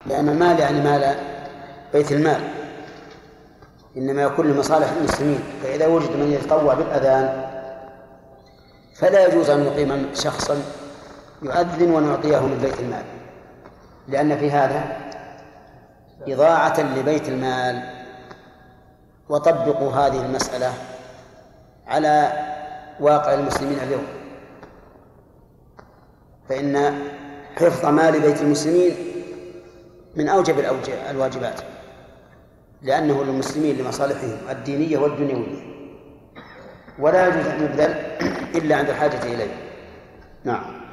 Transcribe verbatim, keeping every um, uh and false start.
لأن المال يعني مال بيت المال، إنما يكون لمصالح المسلمين. فإذا وجد من يتطوع بالأذان فلا يجوز أن نقيم شخصا يؤذن ونعطيه من بيت المال، لأن في هذا إضاعة لبيت المال. وطبقوا هذه المسألة على واقع المسلمين اليوم، فإن حفظ مال بيت المسلمين من أوجب الواجبات، لأنه للمسلمين لمصالحهم الدينية والدنيوية، ولا يجوز أن يبذل إلا عند الحاجة إليه. نعم.